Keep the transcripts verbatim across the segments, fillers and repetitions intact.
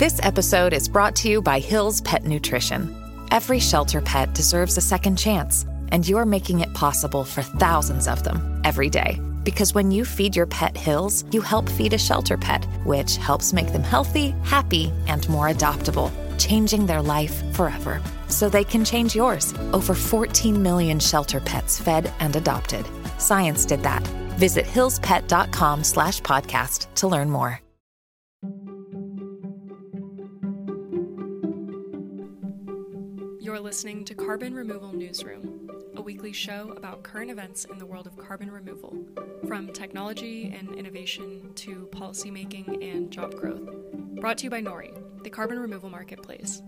This episode is brought to you by Hill's Pet Nutrition. Every shelter pet deserves a second chance, and you're making it possible for thousands of them every day. Because when you feed your pet Hill's, you help feed a shelter pet, which helps make them healthy, happy, and more adoptable, changing their life forever. So they can change yours. Over fourteen million shelter pets fed and adopted. Science did that. Visit hillspet.com slash podcast to learn more. You're listening to Carbon Removal Newsroom, a weekly show about current events in the world of carbon removal, from technology and innovation to policymaking and job growth. Brought to you by Nori, the carbon removal marketplace.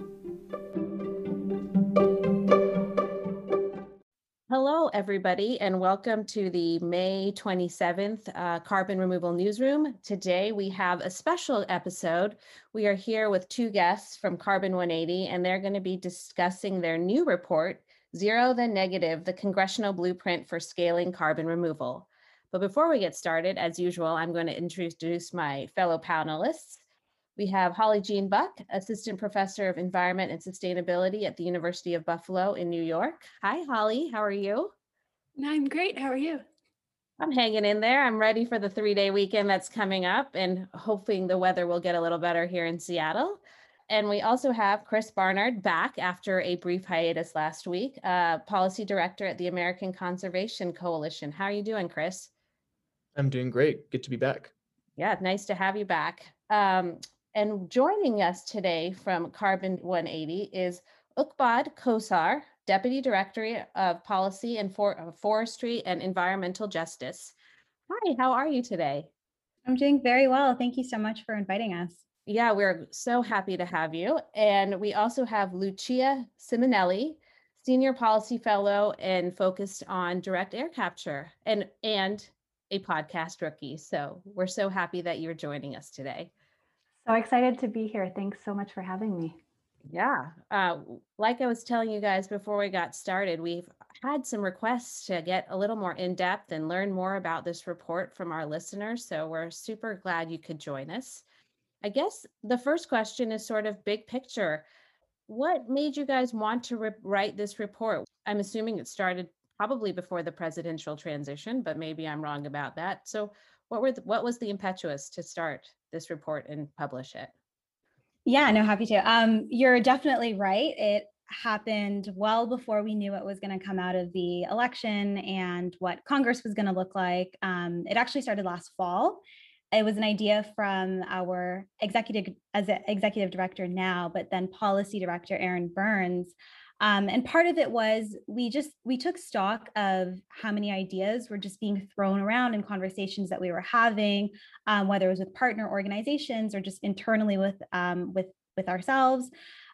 Hello, everybody, and welcome to the May twenty-seventh uh, Carbon Removal Newsroom. Today, we have a special episode. We are here with two guests from Carbon one eighty, and they're going to be discussing their new report, Zero Then Negative, the Congressional Blueprint for Scaling Carbon Removal. But before we get started, as usual, I'm going to introduce my fellow panelists. We have Holly Jean Buck, Assistant Professor of Environment and Sustainability at the University of Buffalo in New York. Hi, Holly. How are you? I'm great. How are you? I'm hanging in there. I'm ready for the three-day weekend that's coming up and hoping the weather will get a little better here in Seattle. And we also have Chris Barnard back after a brief hiatus last week, uh, Policy Director at the American Conservation Coalition. How are you doing, Chris? I'm doing great. Good to be back. Yeah, nice to have you back. Um, And joining us today from Carbon one eighty is Ukbad Kosar, Deputy Director of Policy and For- Forestry and Environmental Justice. Hi, how are you today? I'm doing very well. Thank you so much for inviting us. Yeah, we're so happy to have you. And we also have Lucia Simonelli, Senior Policy Fellow and focused on direct air capture and, and a podcast rookie. So we're so happy that you're joining us today. So excited to be here. Thanks so much for having me. Yeah, uh, like I was telling you guys before we got started, we've had some requests to get a little more in depth and learn more about this report from our listeners. So we're super glad you could join us. I guess the first question is sort of big picture. What made you guys want to re- write this report? I'm assuming it started probably before the presidential transition, but maybe I'm wrong about that. So what were the, what was the impetus to start this report and publish it? Yeah, no, happy to. Um, you're definitely right. It happened well before we knew what was going to come out of the election and what Congress was going to look like. Um, it actually started last fall. It was an idea from our executive, as an executive director now, but then policy director Aaron Burns. Um, and part of it was we just, we took stock of how many ideas were just being thrown around in conversations that we were having, um, whether it was with partner organizations or just internally with, um, with, with ourselves,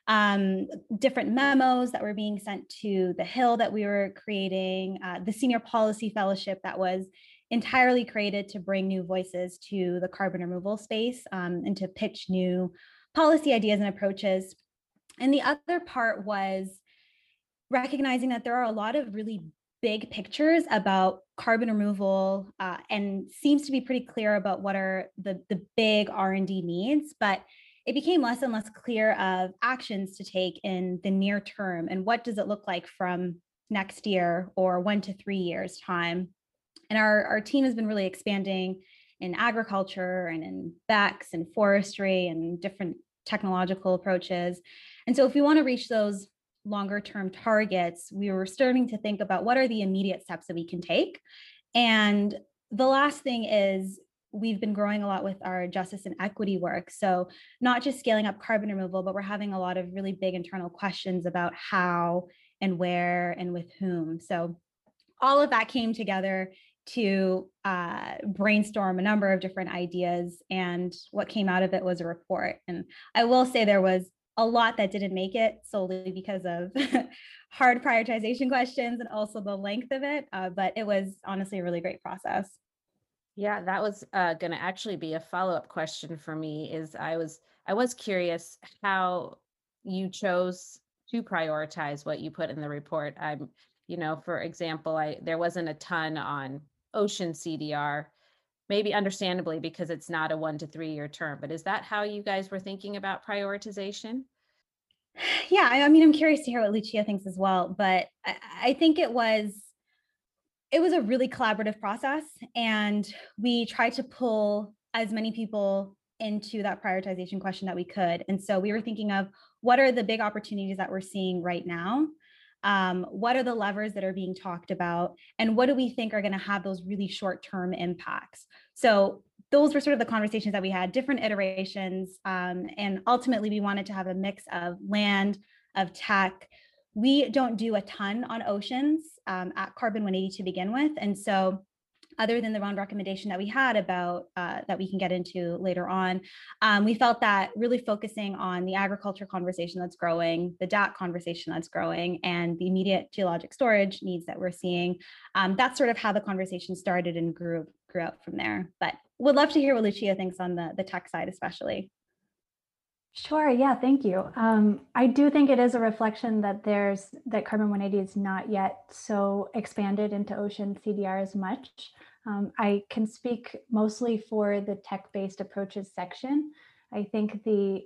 um, different memos that were being sent to the Hill that we were creating, uh, the Senior Policy Fellowship that was entirely created to bring new voices to the carbon removal space, um, and to pitch new policy ideas and approaches. And the other part was recognizing that there are a lot of really big pictures about carbon removal, uh, and seems to be pretty clear about what are the, the big R and D needs, but it became less and less clear of actions to take in the near term and what does it look like from next year or one to three years time. And our, our team has been really expanding in agriculture and in B E C S and forestry and different technological approaches. And so if we want to reach those longer term targets, we were starting to think about what are the immediate steps that we can take. And the last thing is we've been growing a lot with our justice and equity work. So not just scaling up carbon removal, but we're having a lot of really big internal questions about how and where and with whom. So all of that came together to uh, brainstorm a number of different ideas. And what came out of it was a report. And I will say there was a lot that didn't make it solely because of hard prioritization questions and also the length of it. Uh, but it was honestly a really great process. Yeah, that was uh, going to actually be a follow-up question for me. Is I was I was curious how you chose to prioritize what you put in the report. I'm, you know, for example, I there wasn't a ton on ocean C D R, maybe understandably because it's not a one to three year term, but is that how you guys were thinking about prioritization? Yeah, I, I mean, I'm curious to hear what Lucia thinks as well, but I, I think it was it was a really collaborative process, and we tried to pull as many people into that prioritization question that we could. And so we were thinking of what are the big opportunities that we're seeing right now? Um, what are the levers that are being talked about? And what do we think are going to have those really short-term impacts? So those were sort of the conversations that we had, different iterations. Um, and ultimately, we wanted to have a mix of land, of tech. We don't do a ton on oceans um, at Carbon one eighty to begin with. And so other than the one recommendation that we had about uh, that we can get into later on, um, we felt that really focusing on the agriculture conversation that's growing, the D A C conversation that's growing, and the immediate geologic storage needs that we're seeing, um, that's sort of how the conversation started and grew grew up from there. But would love to hear what Lucia thinks on the, the tech side, especially. Sure. Yeah. Thank you. Um, I do think it is a reflection that there's that Carbon one eighty is not yet so expanded into ocean C D R as much. Um, I can speak mostly for the tech-based approaches section. I think the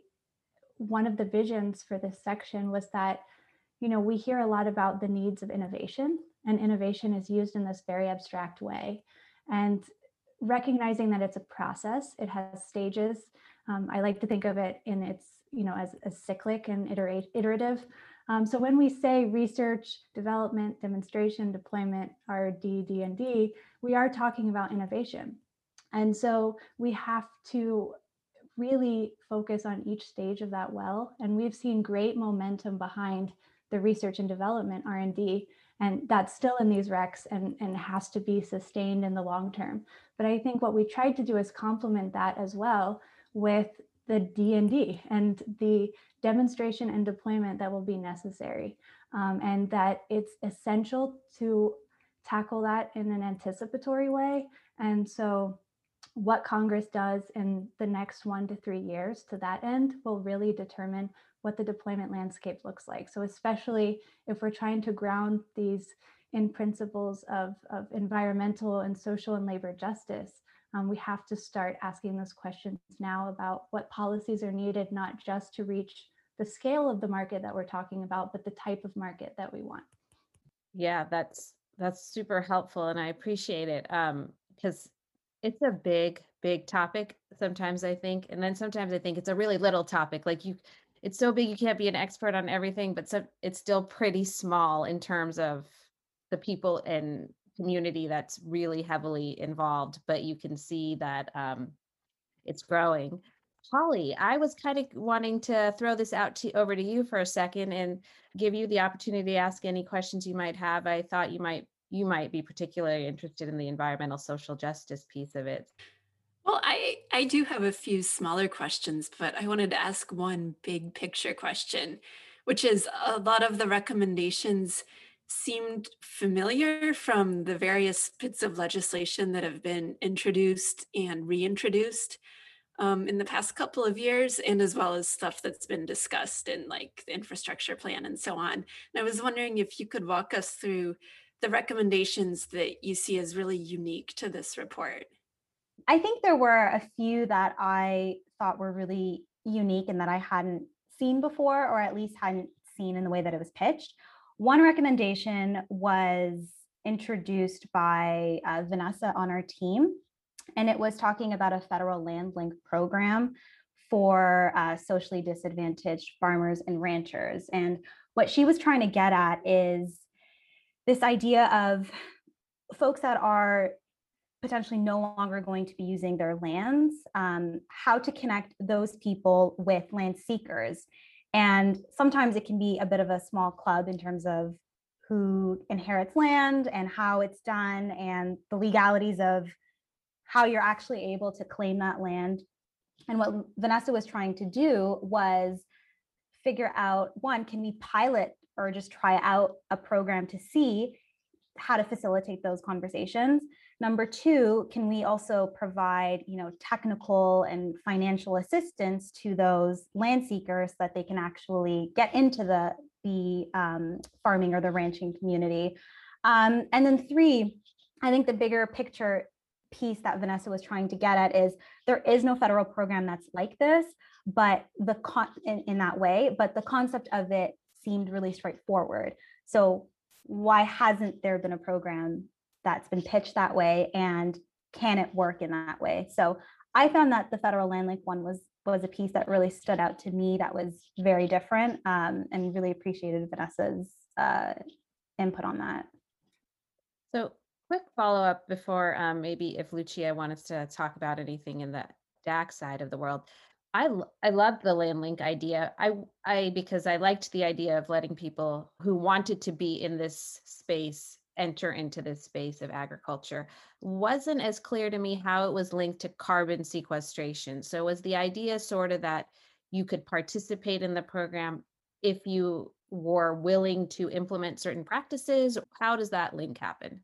one of the visions for this section was that, you know, we hear a lot about the needs of innovation, and innovation is used in this very abstract way. And recognizing that it's a process, it has stages. Um, I like to think of it in its, you know, as, as cyclic and iterate, iterative. Um, so when we say research, development, demonstration, deployment, R D, D and D, we are talking about innovation. And so we have to really focus on each stage of that well. And we've seen great momentum behind the research and development R and D, and that's still in these recs and, and has to be sustained in the long term. But I think what we tried to do is complement that as well with the D and D and the demonstration and deployment that will be necessary. Um, and that it's essential to tackle that in an anticipatory way. And so what Congress does in the next one to three years to that end will really determine what the deployment landscape looks like. So especially if we're trying to ground these in principles of, of environmental and social and labor justice, um, we have to start asking those questions now about what policies are needed, not just to reach the scale of the market that we're talking about, but the type of market that we want. Yeah, that's that's super helpful, and I appreciate it um, because it's a big, big topic sometimes, I think, and then sometimes I think it's a really little topic. Like you, it's so big you can't be an expert on everything, but so it's still pretty small in terms of the people and community that's really heavily involved. But you can see that um, it's growing. Holly, I was kind of wanting to throw this out to over to you for a second and give you the opportunity to ask any questions you might have. I thought you might you might be particularly interested in the environmental social justice piece of it. Well, I, I do have a few smaller questions, but I wanted to ask one big picture question, which is a lot of the recommendations seemed familiar from the various bits of legislation that have been introduced and reintroduced um, in the past couple of years, and as well as stuff that's been discussed in like the infrastructure plan and so on. And I was wondering if you could walk us through the recommendations that you see as really unique to this report. I think there were a few that I thought were really unique and that I hadn't seen before, or at least hadn't seen in the way that it was pitched. One recommendation was introduced by uh, Vanessa on our team, and it was talking about a federal land link program for uh, socially disadvantaged farmers and ranchers. And what she was trying to get at is this idea of folks that are potentially no longer going to be using their lands, um, how to connect those people with land seekers. And sometimes it can be a bit of a small club in terms of who inherits land and how it's done and the legalities of how you're actually able to claim that land. And what Vanessa was trying to do was figure out, one, can we pilot or just try out a program to see how to facilitate those conversations? Number two, can we also provide, you know, technical and financial assistance to those land seekers so that they can actually get into the, the um, farming or the ranching community? Um, and then three, I think the bigger picture piece that Vanessa was trying to get at is there is no federal program that's like this, but the con in, in that way, but the concept of it seemed really straightforward. So why hasn't there been a program that's been pitched that way, and can it work in that way? So I found that the federal land link one was was a piece that really stood out to me, that was very different, um, and really appreciated Vanessa's uh, input on that. So quick follow-up before um, maybe if Lucia wants to talk about anything in the D A C side of the world. I, I love the land link idea. I, I, because I liked the idea of letting people who wanted to be in this space enter into this space of agriculture. Wasn't as clear to me how it was linked to carbon sequestration. So was the idea sort of that you could participate in the program if you were willing to implement certain practices? How does that link happen?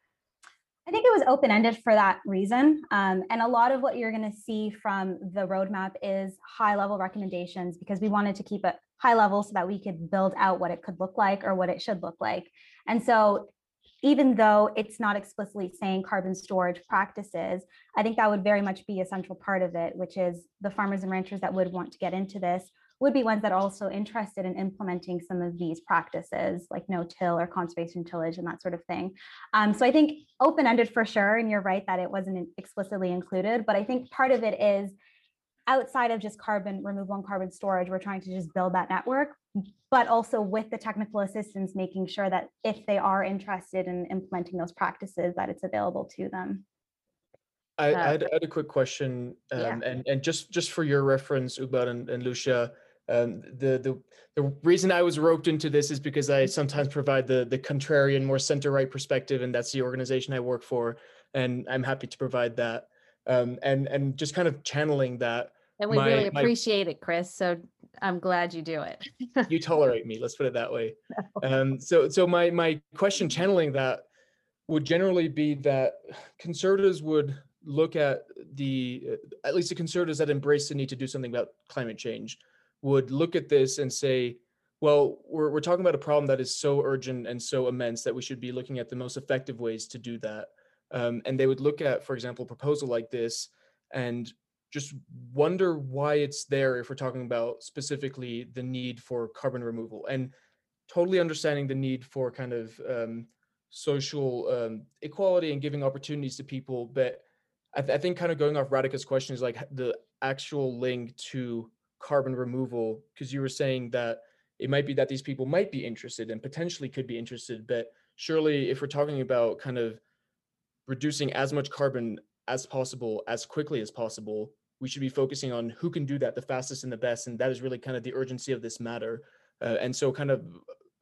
I think it was open-ended for that reason. Um, and a lot of what you're going to see from the roadmap is high-level recommendations, because we wanted to keep it high level so that we could build out what it could look like or what it should look like. And so even though it's not explicitly saying carbon storage practices, I think that would very much be a central part of it, which is the farmers and ranchers that would want to get into this would be ones that are also interested in implementing some of these practices like no-till or conservation tillage and that sort of thing. Um, so I think open-ended for sure, and you're right that it wasn't explicitly included, but I think part of it is outside of just carbon removal and carbon storage, we're trying to just build that network, but also with the technical assistance, making sure that if they are interested in implementing those practices, that it's available to them. I, Uh, I, had, I had a quick question, um, yeah. and and just just for your reference, Ugbad and, and Lucia, um, the the the reason I was roped into this is because I sometimes provide the the contrarian, more center right perspective, and that's the organization I work for, and I'm happy to provide that, um, and and just kind of channeling that. And we my, really my, appreciate it, Chris. So I'm glad you do it. you tolerate me. Let's put it that way. Um, so so my my question channeling that would generally be that conservatives would look at the, uh, at least the conservatives that embrace the need to do something about climate change would look at this and say, well, we're, we're talking about a problem that is so urgent and so immense that we should be looking at the most effective ways to do that. Um, and they would look at, for example, a proposal like this and just wonder why it's there if we're talking about specifically the need for carbon removal, and totally understanding the need for kind of um, social um, equality and giving opportunities to people. But I, th- I think kind of going off Radhika's question is like the actual link to carbon removal, because you were saying that it might be that these people might be interested and potentially could be interested, but surely if we're talking about kind of reducing as much carbon as possible, as quickly as possible, we should be focusing on who can do that the fastest and the best. And that is really kind of the urgency of this matter. Uh, and so kind of,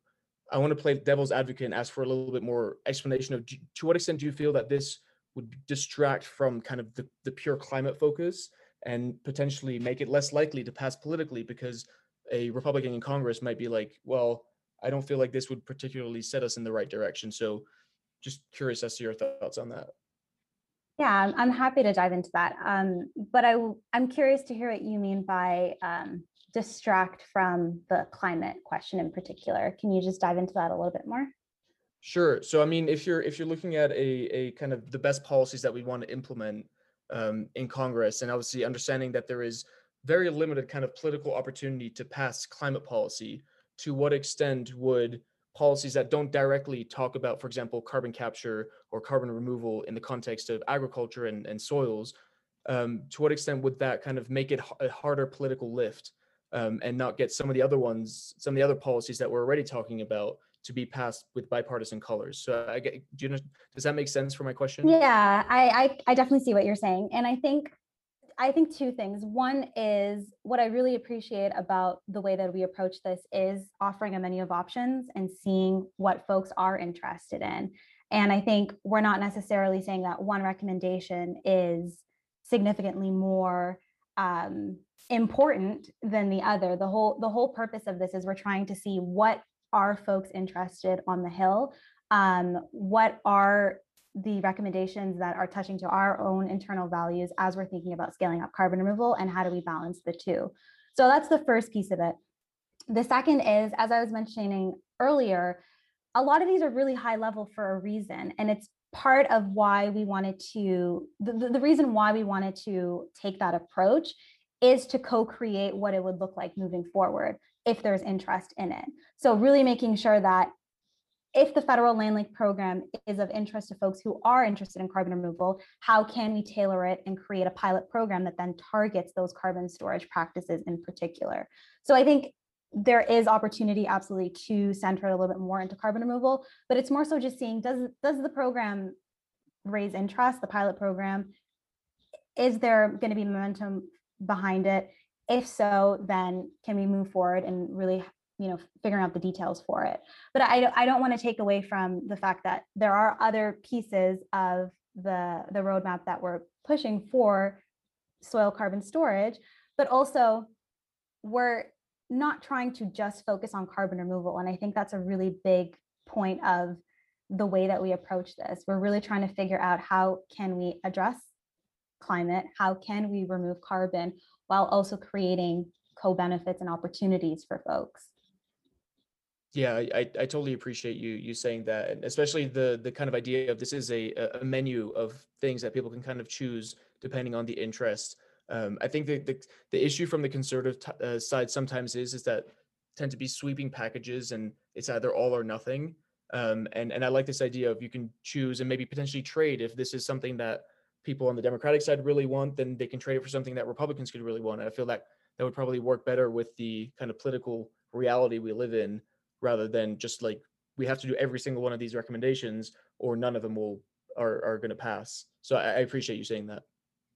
I want to play devil's advocate and ask for a little bit more explanation of to what extent do you feel that this would distract from kind of the, the pure climate focus and potentially make it less likely to pass politically, because a Republican in Congress might be like, well, I don't feel like this would particularly set us in the right direction. So just curious as to your thoughts on that. Yeah, I'm happy to dive into that. Um, but I, I'm curious to hear what you mean by um, distract from the climate question in particular. Can you just dive into that a little bit more? Sure. So, I mean, if you're if you're looking at a a kind of the best policies that we want to implement um, in Congress, and obviously understanding that there is very limited kind of political opportunity to pass climate policy, to what extent would policies that don't directly talk about, for example, carbon capture or carbon removal in the context of agriculture and, and soils, um, to what extent would that kind of make it a harder political lift um, and not get some of the other ones, some of the other policies that we're already talking about to be passed with bipartisan colors? So I get, do you know, does that make sense for my question? Yeah, I, I, I definitely see what you're saying. And I think I think two things. One is what I really appreciate about the way that we approach this is offering a menu of options and seeing what folks are interested in. And I think we're not necessarily saying that one recommendation is significantly more um, important than the other. The whole, the whole purpose of this is we're trying to see what are folks interested on the Hill, um, what are the recommendations that are touching to our own internal values as we're thinking about scaling up carbon removal, and how do we balance the two. So that's the first piece of it. The second is, as I was mentioning earlier, a lot of these are really high level for a reason. And it's part of why we wanted to, the, the, the reason why we wanted to take that approach is to co-create what it would look like moving forward if there's interest in it. So really making sure that if the federal land link program is of interest to folks who are interested in carbon removal, how can we tailor it and create a pilot program that then targets those carbon storage practices in particular? So I think there is opportunity absolutely to center it a little bit more into carbon removal, but it's more so just seeing, does, does the program raise interest, the pilot program? Is there going to be momentum behind it? If so, then can we move forward and really, you know, figuring out the details for it? But I, I don't want to take away from the fact that there are other pieces of the, the roadmap that we're pushing for soil carbon storage, but also we're not trying to just focus on carbon removal. And I think that's a really big point of the way that we approach this. We're really trying to figure out how can we address climate, how can we remove carbon while also creating co-benefits and opportunities for folks. Yeah, I, I I totally appreciate you you saying that, and especially the the kind of idea of this is a a menu of things that people can kind of choose depending on the interest. Um, I think that the the issue from the conservative t- uh, side sometimes is is that tend to be sweeping packages, and it's either all or nothing. Um, and and I like this idea of you can choose and maybe potentially trade. If this is something that people on the Democratic side really want, then they can trade it for something that Republicans could really want. And I feel that that would probably work better with the kind of political reality we live in, rather than just like we have to do every single one of these recommendations or none of them will are are going to pass. So I, I appreciate you saying that.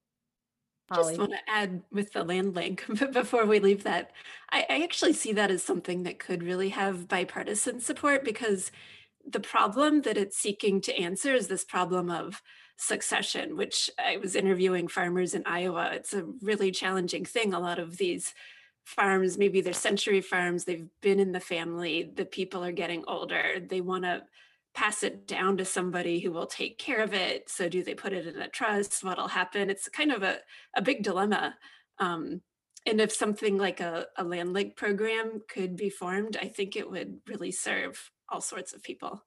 Just want to add with the land link before we leave that, I, I actually see that as something that could really have bipartisan support, because the problem that it's seeking to answer is this problem of succession, which I was interviewing farmers in Iowa. It's a really challenging thing. A lot of these farms, maybe they're century farms, they've been in the family, the people are getting older, they want to pass it down to somebody who will take care of it. So do they put it in a trust? What'll happen? It's kind of a, a big dilemma. Um, and if something like a, a land link program could be formed, I think it would really serve all sorts of people.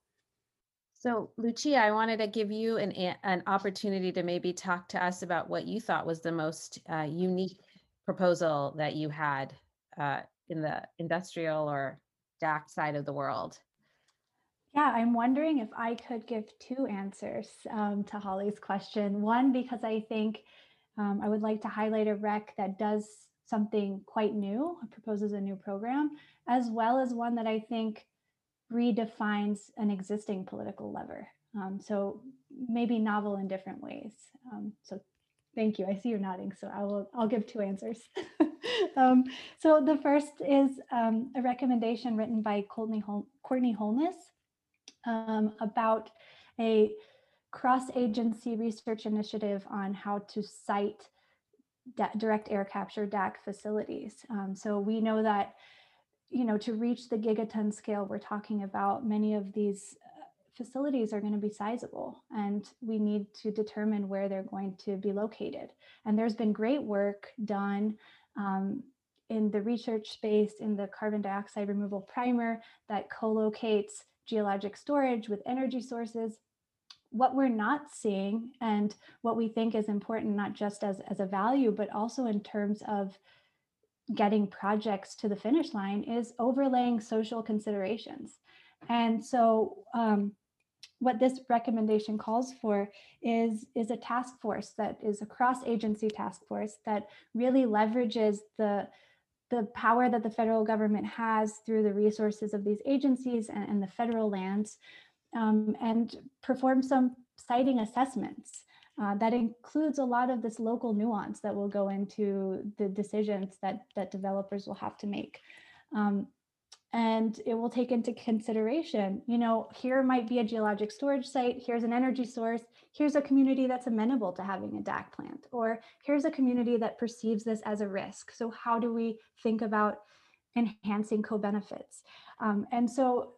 So Lucia, I wanted to give you an, an opportunity to maybe talk to us about what you thought was the most uh, unique proposal that you had uh, in the industrial or D A C side of the world. Yeah, I'm wondering if I could give two answers um, to Holly's question. One, because I think um, I would like to highlight a rec that does something quite new, proposes a new program, as well as one that I think redefines an existing political lever. Um, so maybe novel in different ways. Um, so thank you. I see you're nodding, so I will, I'll give two answers. um, so the first is um, a recommendation written by Courtney, Hol- Courtney Holness um, about a cross-agency research initiative on how to site da- direct air capture D A C facilities. Um, so we know that, you know, to reach the gigaton scale we're talking about, many of these facilities are going to be sizable, and we need to determine where they're going to be located. And there's been great work done um, in the research space in the carbon dioxide removal primer that co-locates geologic storage with energy sources. What we're not seeing, and what we think is important, not just as, as a value, but also in terms of getting projects to the finish line, is overlaying social considerations. And so um, what this recommendation calls for is, is a task force that is a cross-agency task force that really leverages the, the power that the federal government has through the resources of these agencies and, and the federal lands, um, and perform some siting assessments. Uh, that includes a lot of this local nuance that will go into the decisions that, that developers will have to make. Um, and it will take into consideration, you know, here might be a geologic storage site, here's an energy source, here's a community that's amenable to having a D A C plant, or here's a community that perceives this as a risk. So how do we think about enhancing co-benefits? Um, and so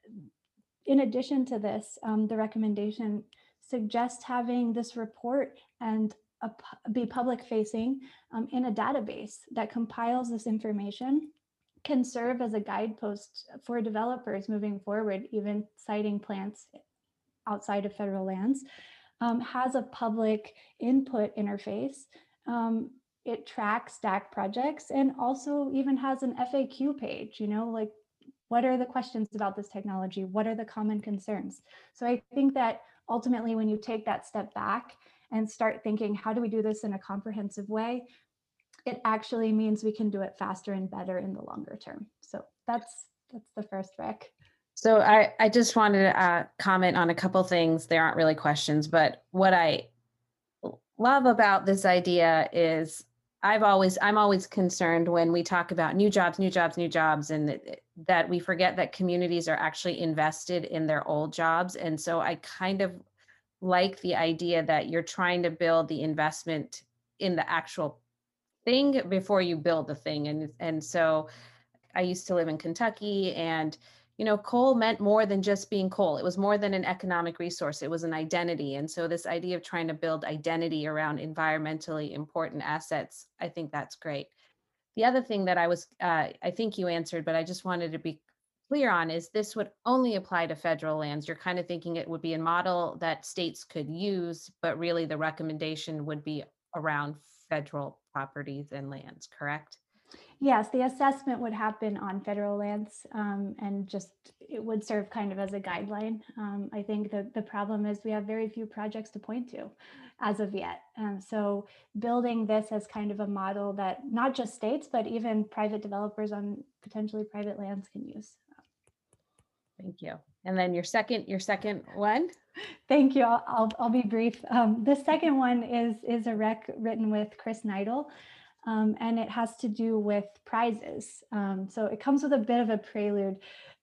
in addition to this, um, the recommendation suggests having this report and a, be public facing um, in a database that compiles this information, can serve as a guidepost for developers moving forward, even siting plants outside of federal lands, um, has a public input interface. Um, it tracks D A C projects and also even has an F A Q page, you know, like what are the questions about this technology? What are the common concerns? So I think that ultimately when you take that step back and start thinking, how do we do this in a comprehensive way? It actually means we can do it faster and better in the longer term. So that's that's the first rec. So I, I just wanted to uh, comment on a couple things. They aren't really questions, but what I love about this idea is I've always, I'm always concerned when we talk about new jobs, new jobs, new jobs, and that, that we forget that communities are actually invested in their old jobs. And so I kind of like the idea that you're trying to build the investment in the actual thing before you build the thing. And, and so I used to live in Kentucky, and you know, coal meant more than just being coal. It was more than an economic resource. It was an identity. And so this idea of trying to build identity around environmentally important assets, I think that's great. The other thing that I was, uh, I think you answered, but I just wanted to be clear on is this would only apply to federal lands. You're kind of thinking it would be a model that states could use, but really the recommendation would be around federal properties and lands, correct? Yes, the assessment would happen on federal lands, um, and just it would serve kind of as a guideline. Um, I think that the problem is we have very few projects to point to as of yet. Um, so building this as kind of a model that not just states, but even private developers on potentially private lands can use. Thank you. And then your second, your second one? Thank you. I'll, I'll, I'll be brief. Um, the second one is, is a rec written with Chris Neidl. Um, and it has to do with prizes. Um, so it comes with a bit of a prelude.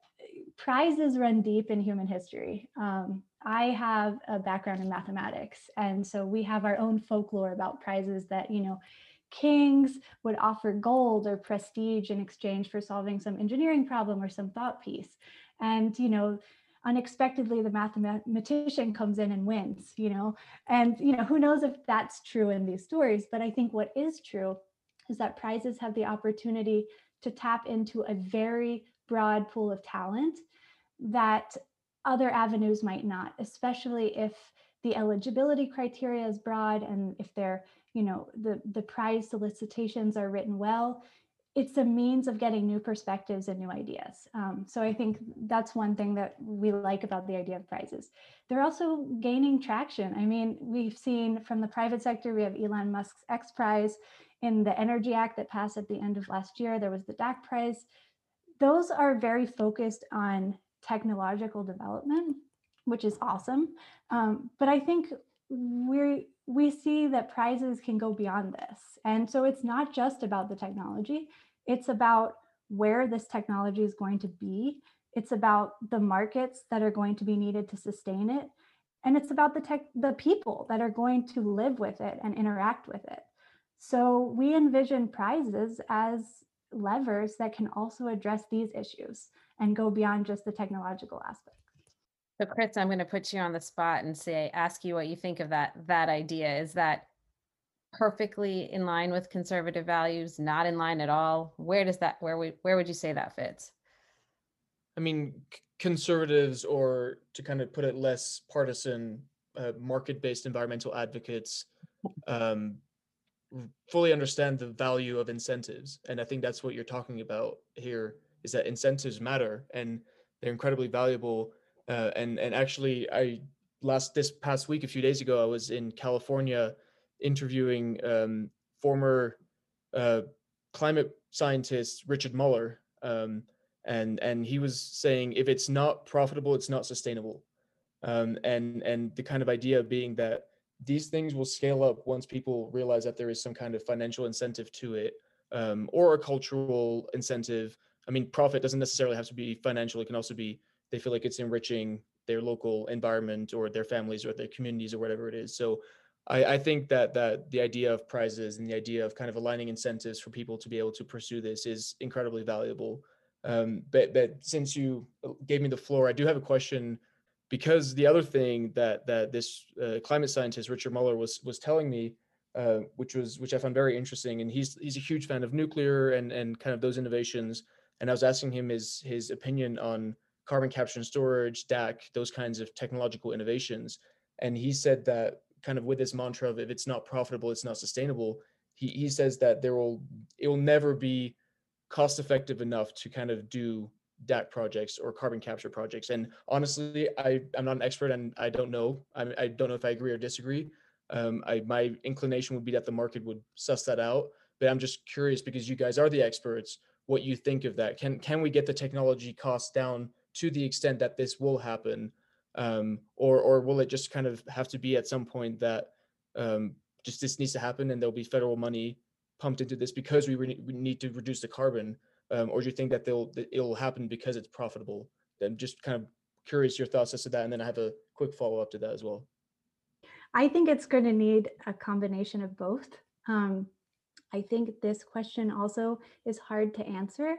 Prizes run deep in human history. Um, I have a background in mathematics, and so we have our own folklore about prizes that, you know, kings would offer gold or prestige in exchange for solving some engineering problem or some thought piece. And, you know, unexpectedly the mathematician comes in and wins, you know, and, you know, who knows if that's true in these stories, but I think what is true is that prizes have the opportunity to tap into a very broad pool of talent that other avenues might not, especially if the eligibility criteria is broad and if they're, you know, the, the prize solicitations are written well. It's a means of getting new perspectives and new ideas. Um, so I think that's one thing that we like about the idea of prizes. They're also gaining traction. I mean, we've seen from the private sector, we have Elon Musk's X Prize. In the Energy Act that passed at the end of last year, there was the D A C Prize. Those are very focused on technological development, which is awesome. Um, but I think we we see that prizes can go beyond this. And so it's not just about the technology. It's about where this technology is going to be. It's about the markets that are going to be needed to sustain it. And it's about the tech, the people that are going to live with it and interact with it. So we envision prizes as levers that can also address these issues and go beyond just the technological aspect. So Chris, I'm going to put you on the spot and say, ask you what you think of that, that idea. Is that perfectly in line with conservative values, not in line at all? Where does that, where we, where would you say that fits? I mean, conservatives, or to kind of put it less partisan, uh, market-based environmental advocates, um, fully understand the value of incentives. And I think that's what you're talking about here, is that incentives matter and they're incredibly valuable. Uh, and, and actually, I last this past week, a few days ago, I was in California interviewing um, former uh, climate scientist Richard Muller. Um, and, and he was saying, if it's not profitable, it's not sustainable. Um, and, and the kind of idea being that these things will scale up once people realize that there is some kind of financial incentive to it, um, or a cultural incentive. I mean, profit doesn't necessarily have to be financial. It can also be they feel like it's enriching their local environment or their families or their communities or whatever it is. So I, I think that that the idea of prizes and the idea of kind of aligning incentives for people to be able to pursue this is incredibly valuable. Um, but, but since you gave me the floor, I do have a question. Because the other thing that that this uh, climate scientist Richard Muller was was telling me, uh, which was which I found very interesting, and he's he's a huge fan of nuclear and and kind of those innovations. And I was asking him his his opinion on carbon capture and storage, D A C, those kinds of technological innovations. And he said that kind of with this mantra of if it's not profitable, it's not sustainable. He, he says that there will, it will never be cost effective enough to kind of do D A C projects or carbon capture projects. And honestly, I, I'm not an expert and I don't know. I, I don't know if I agree or disagree. Um, I, my inclination would be that the market would suss that out, but I'm just curious because you guys are the experts, what you think of that. Can, can we get the technology costs down to the extent that this will happen? Um, or, or will it just kind of have to be at some point that um, just this needs to happen and there'll be federal money pumped into this because we, re- we need to reduce the carbon? Um, or do you think that they'll, that it'll happen because it's profitable? I'm just kind of curious your thoughts as to that. And then I have a quick follow up to that as well. I think it's going to need a combination of both. Um, I think this question also is hard to answer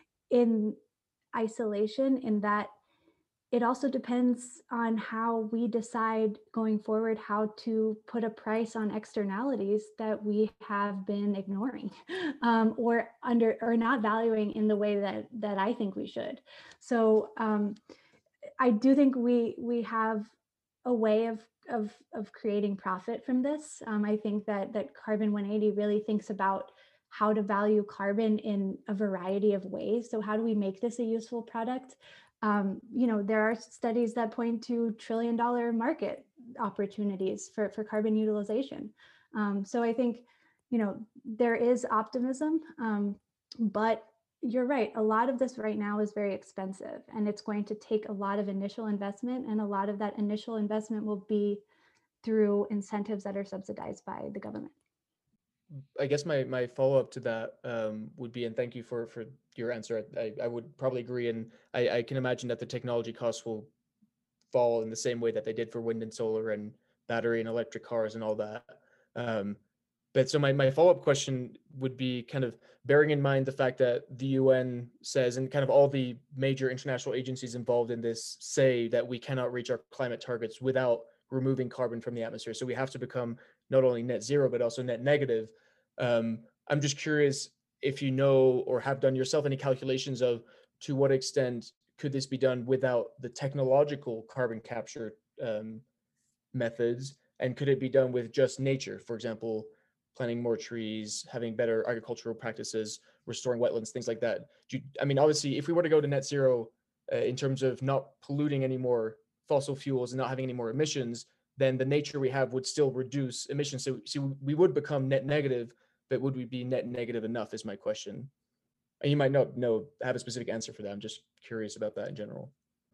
in isolation, in that it also depends on how we decide going forward how to put a price on externalities that we have been ignoring um, or under or not valuing in the way that that I think we should. So um, I do think we we have a way of of of creating profit from this. Um, I think that that Carbon one eighty really thinks about how to value carbon in a variety of ways. So how do we make this a useful product? Um, you know, there are studies that point to trillion dollar market opportunities for, for carbon utilization. Um, so I think, you know, there is optimism, um, but you're right. A lot of this right now is very expensive, and it's going to take a lot of initial investment, and a lot of that initial investment will be through incentives that are subsidized by the government. I guess my my follow up to that um, would be, and thank you for for your answer. I, I would probably agree, and I, I can imagine that the technology costs will fall in the same way that they did for wind and solar and battery and electric cars and all that. Um, but so my my follow up question would be kind of bearing in mind the fact that the U N says, and kind of all the major international agencies involved in this say that we cannot reach our climate targets without removing carbon from the atmosphere. So we have to become not only net zero, but also net negative. Um, I'm just curious if you know or have done yourself any calculations of to what extent could this be done without the technological carbon capture um, methods, and could it be done with just nature? For example, planting more trees, having better agricultural practices, restoring wetlands, things like that. Do you, I mean, obviously, if we were to go to net zero uh, in terms of not polluting any more fossil fuels and not having any more emissions, then the nature we have would still reduce emissions. So, so we would become net negative, but would we be net negative enough is my question. And you might not know, have a specific answer for that. I'm just curious about that in general.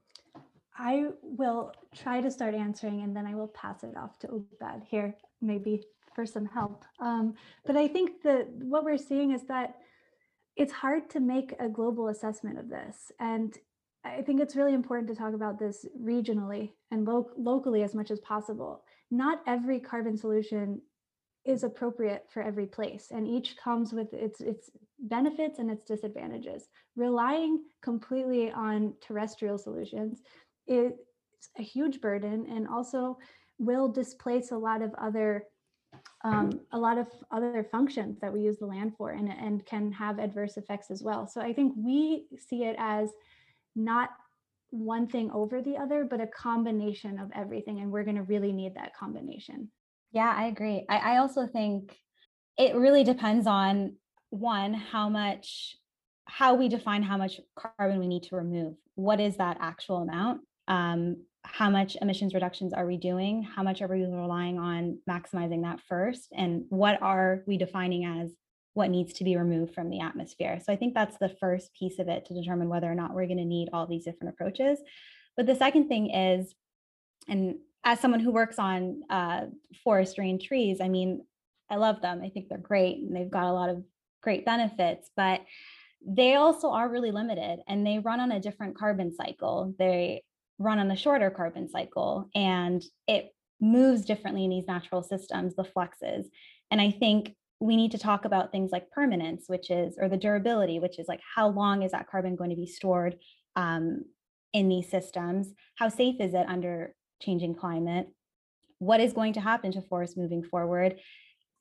I will try to start answering, and then I will pass it off to Obad here, maybe for some help. Um, but I think that what we're seeing is that it's hard to make a global assessment of this. And I think it's really important to talk about this regionally and lo- locally as much as possible. Not every carbon solution is appropriate for every place, and each comes with its its benefits and its disadvantages. Relying completely on terrestrial solutions is a huge burden, and also will displace a lot of other um, a lot of other functions that we use the land for, and, and can have adverse effects as well. So I think we see it as not one thing over the other, but a combination of everything, and we're going to really need that combination. Yeah, I agree. I, I also think it really depends on, one, how much, how we define how much carbon we need to remove. What is that actual amount? Um, how much emissions reductions are we doing? How much are we relying on maximizing that first? And what are we defining as what needs to be removed from the atmosphere? So I think that's the first piece of it to determine whether or not we're going to need all these different approaches. But the second thing is, and as someone who works on uh, forestry and trees, I mean, I love them. I think they're great and they've got a lot of great benefits, but they also are really limited, and they run on a different carbon cycle. They run on a shorter carbon cycle, and it moves differently in these natural systems, the fluxes. And I think we need to talk about things like permanence, which is, or the durability, which is like, how long is that carbon going to be stored um, in these systems? How safe is it under changing climate? What is going to happen to forests moving forward?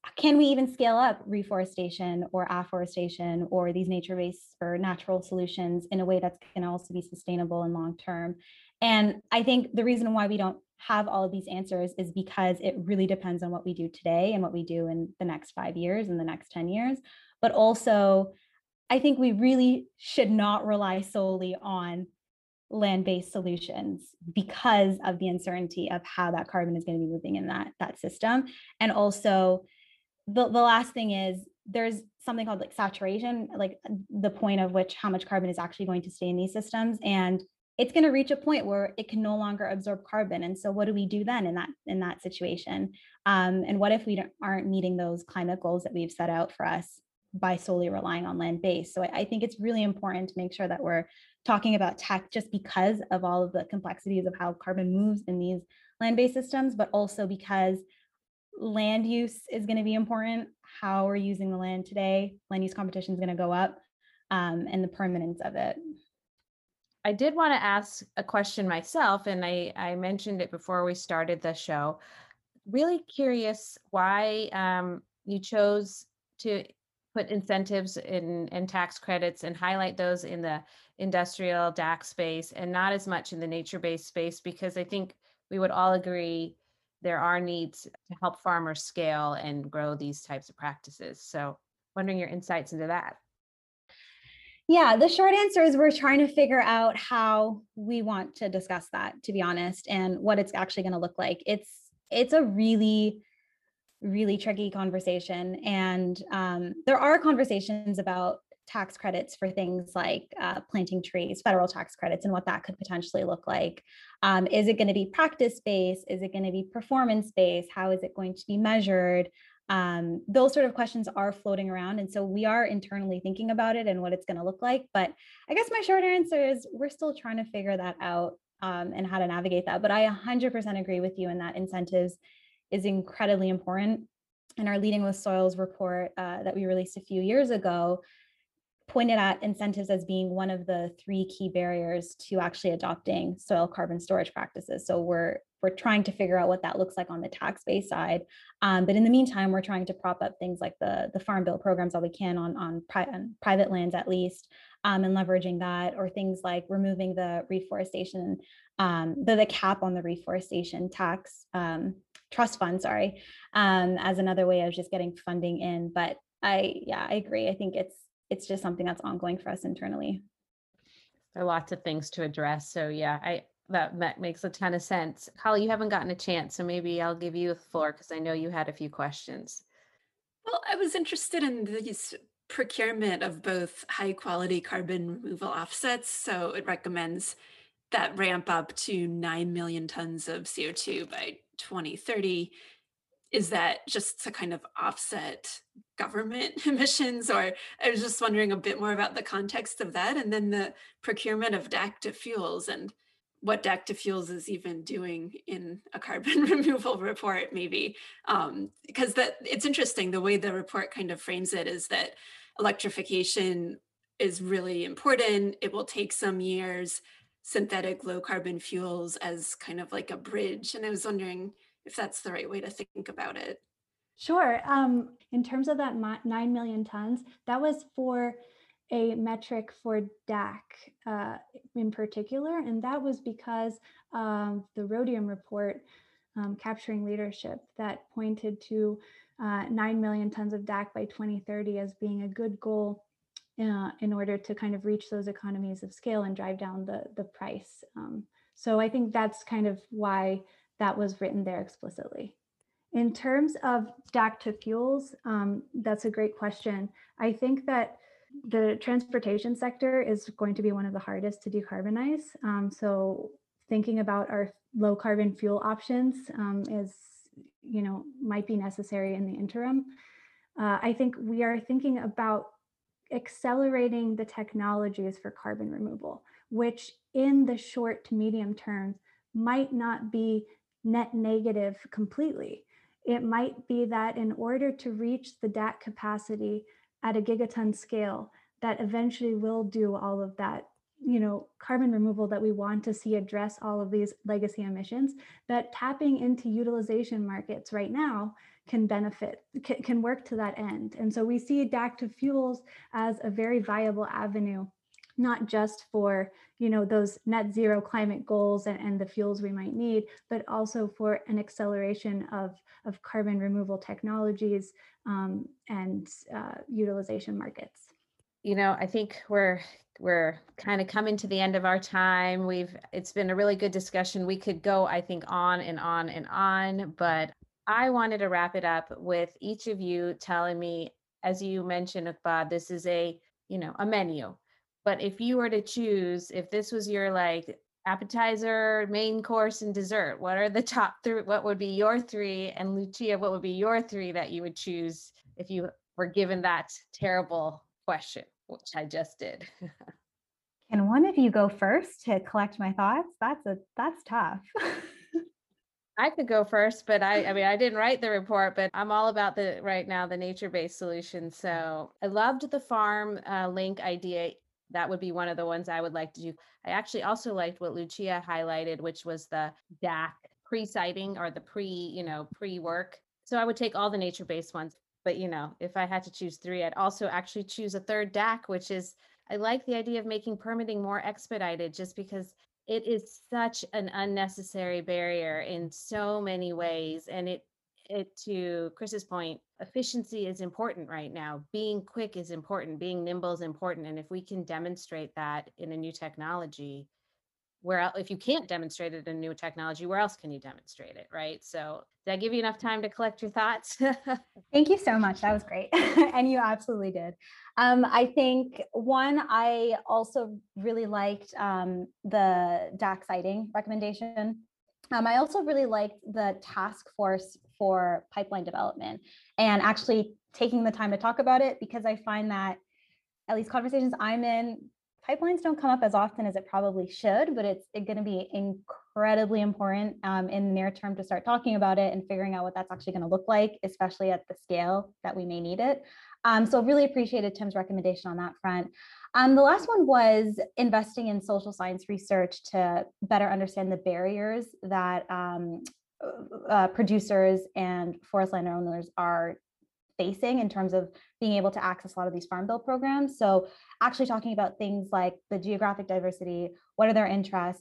can we even scale up reforestation or afforestation or these nature-based or natural solutions in a way that's going to also be sustainable and long-term? And I think the reason why we don't have all of these answers is because it really depends on what we do today and what we do in the next five years and the next ten years. But also, I think we really should not rely solely on land-based solutions because of the uncertainty of how that carbon is going to be moving in that, that system. And also, the, the last thing is there's something called like saturation, like the point of which how much carbon is actually going to stay in these systems. And it's going to reach a point where it can no longer absorb carbon. And so what do we do then in that in that situation? Um, and what if we aren't meeting those climate goals that we've set out for us by solely relying on land-based? So I, I think it's really important to make sure that we're talking about tech just because of all of the complexities of how carbon moves in these land-based systems, but also because land use is going to be important. How we're using the land today, land use competition is going to go up, um, and the permanence of it. I did want to ask a question myself, and I, I mentioned it before we started the show. Really curious why um, you chose to put incentives in, and tax credits and highlight those in the industrial D A C space and not as much in the nature-based space, because I think we would all agree there are needs to help farmers scale and grow these types of practices. So wondering your insights into that. Yeah, the short answer is we're trying to figure out how we want to discuss that, to be honest, and what it's actually going to look like. It's it's a really, really tricky conversation. And um, there are conversations about tax credits for things like uh, planting trees, federal tax credits, and what that could potentially look like. Um, is it going to be practice-based? Is it going to be performance-based? How is it going to be measured? Um, those sort of questions are floating around. And so we are internally thinking about it and what it's going to look like. But I guess my short answer is we're still trying to figure that out um, and how to navigate that. But I one hundred percent agree with you in that incentives is incredibly important. And our Leading with Soils report uh, that we released a few years ago pointed at incentives as being one of the three key barriers to actually adopting soil carbon storage practices. So we're we're trying to figure out what that looks like on the tax-based side. Um, but in the meantime, we're trying to prop up things like the, the Farm Bill programs all we can on, on, pri- on private lands at least, um, and leveraging that, or things like removing the reforestation, um, the, the cap on the reforestation tax, um, trust fund, sorry, um, as another way of just getting funding in. But I, yeah, I agree. I think it's, it's just something that's ongoing for us internally. There are lots of things to address. So yeah, I that, that makes a ton of sense. Holly, you haven't gotten a chance, so maybe I'll give you the floor because I know you had a few questions. Well, I was interested in these procurement of both high quality carbon removal offsets. So it recommends that ramp up to nine million tons of C O two by twenty thirty. Is that just to kind of offset government emissions? Or I was just wondering a bit more about the context of that, and then the procurement of D A C to fuels and what D A C to fuels is even doing in a carbon removal report, maybe. Um, because that it's interesting, the way the report kind of frames it is that electrification is really important. It will take some years, synthetic low carbon fuels as kind of like a bridge. And I was wondering if that's the right way to think about it. Sure. Um, in terms of that nine million tons, that was for a metric for D A C uh, in particular, and that was because um, the Rhodium report, um, Capturing Leadership, that pointed to uh, nine million tons of D A C by twenty thirty as being a good goal uh, in order to kind of reach those economies of scale and drive down the, the price. Um, so I think that's kind of why that was written there explicitly. In terms of D A C to fuels, um, that's a great question. I think that the transportation sector is going to be one of the hardest to decarbonize. Um, so thinking about our low carbon fuel options um, is, you know, might be necessary in the interim. Uh, I think we are thinking about accelerating the technologies for carbon removal, which in the short to medium term might not be net negative completely. It might be that in order to reach the D A C capacity at a gigaton scale, that eventually will do all of that, you know, carbon removal that we want to see address all of these legacy emissions, that tapping into utilization markets right now can benefit, can, can work to that end. And so we see adaptive fuels as a very viable avenue, not just for, you know, those net zero climate goals and, and the fuels we might need, but also for an acceleration of, of carbon removal technologies um, and uh, utilization markets. You know, I think we're we're kind of coming to the end of our time. We've it's been a really good discussion. We could go, I think, on and on and on, but I wanted to wrap it up with each of you telling me, as you mentioned, Iqbal, this is a, you know, a menu. But if you were to choose, if this was your like appetizer, main course, and dessert, what are the top three? What would be your three? And Lucia, what would be your three that you would choose if you were given that terrible question, which I just did? Can one of you go first to collect my thoughts? That's a that's tough. I could go first, but I, I mean, I didn't write the report, but I'm all about the right now, the nature-based solution. So I loved the farm uh, link idea. That would be one of the ones I would like to do. I actually also liked what Lucia highlighted, which was the D A C pre-siting or the pre, you know, pre-work. So I would take all the nature-based ones. But, you know, if I had to choose three, I'd also actually choose a third D A C, which is, I like the idea of making permitting more expedited, just because it is such an unnecessary barrier in so many ways. And it, it to Chris's point, efficiency is important right now. Being quick is important. Being nimble is important. And if we can demonstrate that in a new technology, where if you can't demonstrate it in new technology, where else can you demonstrate it, right? So did I give you enough time to collect your thoughts? Thank you so much. That was great. And you absolutely did. Um, I think one, I also really liked um, the D A C siting recommendation. Um, I also really liked the task force for pipeline development and actually taking the time to talk about it, because I find that at least conversations I'm in, pipelines don't come up as often as it probably should, but it's going to be incredibly important um, in the near term to start talking about it and figuring out what that's actually going to look like, especially at the scale that we may need it. Um, so really appreciated Tim's recommendation on that front. Um, the last one was investing in social science research to better understand the barriers that um, uh, producers and forest land owners are facing in terms of being able to access a lot of these farm bill programs. So actually talking about things like the geographic diversity, what are their interests,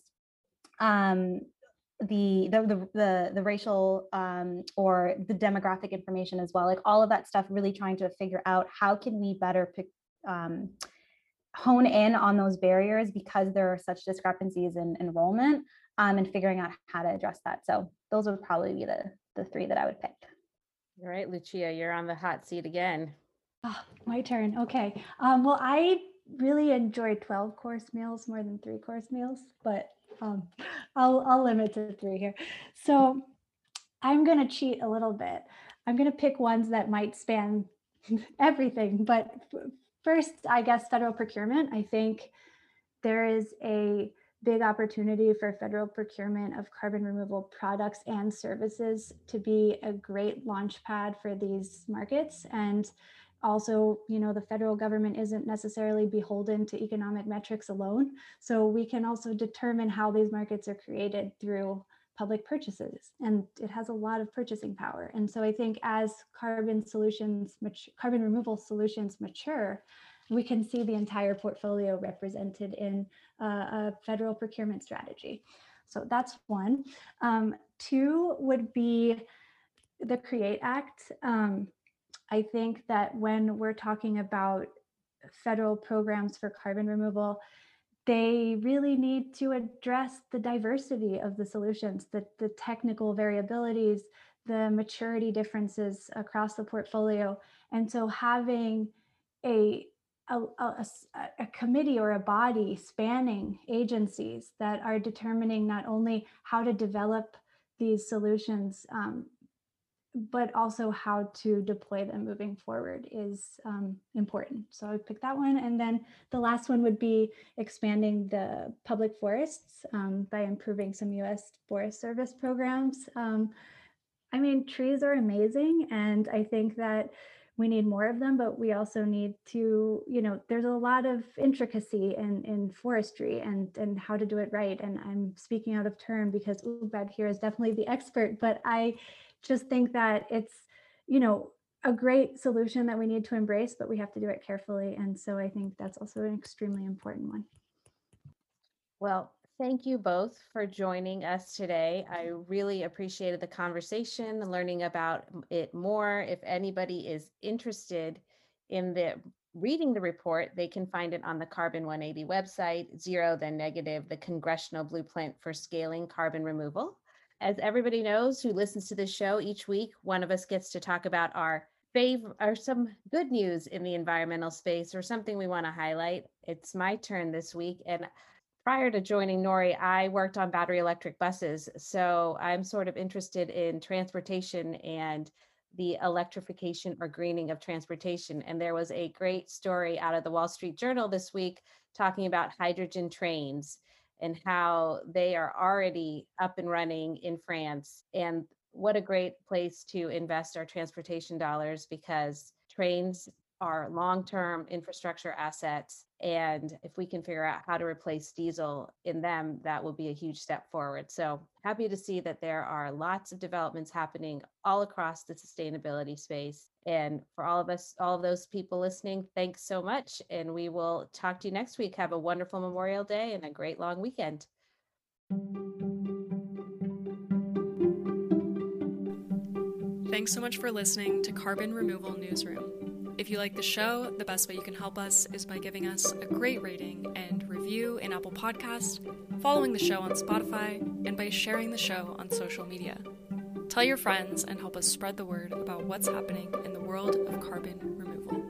um, the, the, the, the, the racial um, or the demographic information as well, like all of that stuff, really trying to figure out how can we better pick, um, hone in on those barriers because there are such discrepancies in enrollment um, and figuring out how to address that. So those would probably be the, the three that I would pick. All right, Lucia, you're on the hot seat again. Oh, my turn. Okay. Um, well, I really enjoy twelve course meals more than three course meals, but um, I'll, I'll limit to three here. So I'm going to cheat a little bit. I'm going to pick ones that might span everything. But first, I guess federal procurement. I think there is a big opportunity for federal procurement of carbon removal products and services to be a great launch pad for these markets. And also, you know, the federal government isn't necessarily beholden to economic metrics alone. So we can also determine how these markets are created through public purchases, and it has a lot of purchasing power. And so I think as carbon solutions, carbon removal solutions mature, we can see the entire portfolio represented in uh, a federal procurement strategy. So that's one. Um, two would be the CREATE Act. Um, I think that when we're talking about federal programs for carbon removal, they really need to address the diversity of the solutions, the, the technical variabilities, the maturity differences across the portfolio. And so having a A, a, a committee or a body spanning agencies that are determining not only how to develop these solutions, um, but also how to deploy them moving forward is um, important. So I would pick that one. And then the last one would be expanding the public forests um, by improving some U S Forest Service programs. Um, I mean, trees are amazing. And I think that we need more of them, but we also need to, you know, there's a lot of intricacy in, in forestry and, and how to do it right. And I'm speaking out of turn because Ubed here is definitely the expert, but I just think that it's, you know, a great solution that we need to embrace, but we have to do it carefully. And so I think that's also an extremely important one. Well, thank you both for joining us today. I really appreciated the conversation, learning about it more. If anybody is interested in the reading the report, they can find it on the Carbon one eighty website, Zero Then Negative, the Congressional Blueprint for Scaling Carbon Removal. As everybody knows who listens to this show, each week, one of us gets to talk about our favorite or some good news in the environmental space or something we want to highlight. It's my turn this week. And prior to joining Nori, I worked on battery electric buses. So I'm sort of interested in transportation and the electrification or greening of transportation. And there was a great story out of the Wall Street Journal this week talking about hydrogen trains and how they are already up and running in France. And what a great place to invest our transportation dollars, because trains are long-term infrastructure assets. And if we can figure out how to replace diesel in them, that will be a huge step forward. So happy to see that there are lots of developments happening all across the sustainability space. And for all of us, all of those people listening, thanks so much. And we will talk to you next week. Have a wonderful Memorial Day and a great long weekend. Thanks so much for listening to Carbon Removal Newsroom. If you like the show, the best way you can help us is by giving us a great rating and review in Apple Podcasts, following the show on Spotify, and by sharing the show on social media. Tell your friends and help us spread the word about what's happening in the world of carbon removal.